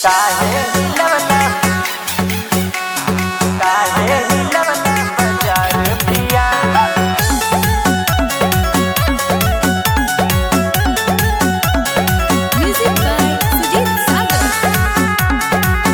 काहे हिलवला काहे हिलवला बाजार पिया। Music by Sujit Sagar.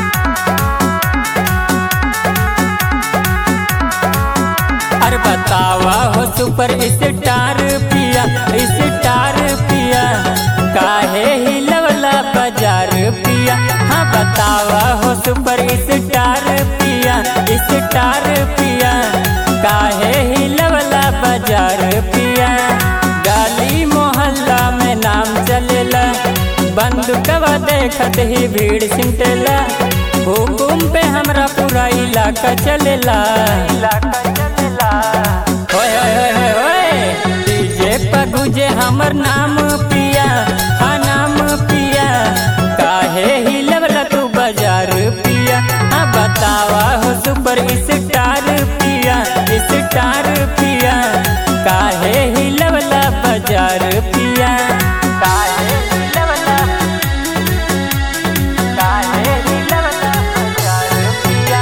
अरे बतावा हो सुपर स्टार पिया, स्टार पिया काहे हिलवला बाजार पिया। हाँ बतावा हो सुपर स्टार पिया, स्टार पिया काहे हिलवला बाजार पिया। गाली मोहल्ला में नाम चलेला, बंदूकवा देखत ही भीड़ सिमटेला। हुकुम पे हमरा पूरा इलाका चलेला, इलाका चलेला। होय होय होय होय होय डीजे पर गुजे हमर नाम पिया, हाँ नाम पिया काहे हिलवला तू बाजार पिया। हाँ बतावा हो सुपर स्टार पिया, स्टार पिया काहे हिलवला बाजार पिया। काहे हिलवला काहे हिलवला बाजार पिया।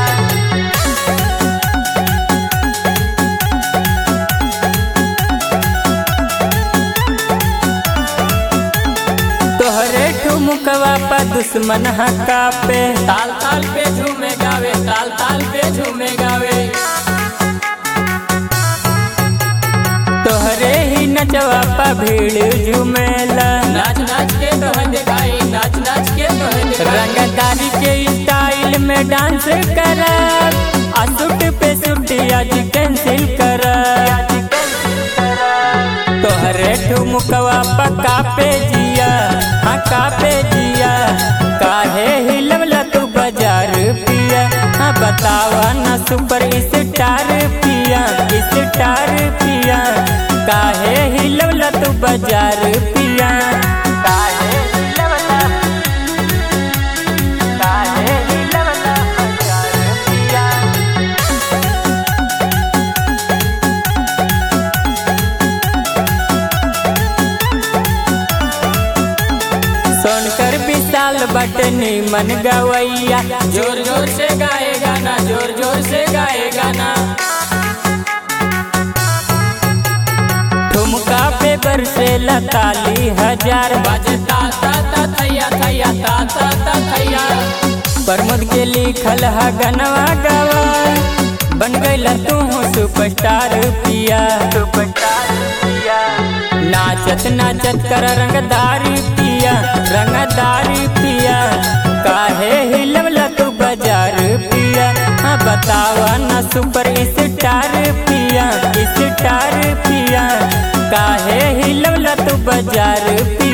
तोहरे ठुमकवा पा दुश्मन हका पे, ताल ताल पे झूमे गावे, ताल ताल पे झूमे गावे। तोहरे ही नचवा पा भीड़ झूमेला, नाच नाच के तोहे दिखाई, नाच नाच के तोहे दिखाई। रंगदारी के स्टाइल में डांस करा, सूट पे सूट आज कैंसिल करा। तोहरे ठुमकवा पा कापे जिया, हाँ कापे जिया काहे हिलवला तू बाजार पिया। हाँ बतावा ना सुपर स्टार पिया, स्टार पिया काहे हिलवला तू बाजार पिया। काहे हिलवला काहे हिलवला बाजार पिया। सोनकर विशाल बटनी मन गवैया, जोर जोर से गाए गाना, जोर जोर से गाए गाना। ठुमका पे बरसेला ताली हजार, बाजे ता ता ता थैया थैया ता ता ता थैया। प्रमोद के लिखल हा गनवा गवा, बन गईला तू सुपरस्टार पिया, सुपरस्टार पिया। नाचत नाचत कर रंगदारी पिया, रंगदारी पिया काहे हिलवला तू बाजार पिया। हाँ बतावा ना सुपर स्टार पिया, स्टार पिया काहे हिलवला तू बाजार पिया।